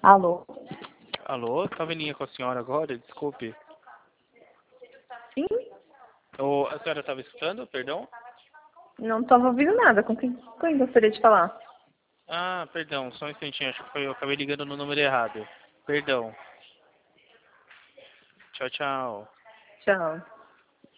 Alô? Alô, estava em linha com a senhora agora, desculpe. Sim? A senhora estava escutando, perdão? Não estava ouvindo nada. Com quem gostaria de falar? Ah, perdão, só um instantinho, acho que foi eu, acabei ligando no número errado. Perdão. Tchau, tchau. Tchau.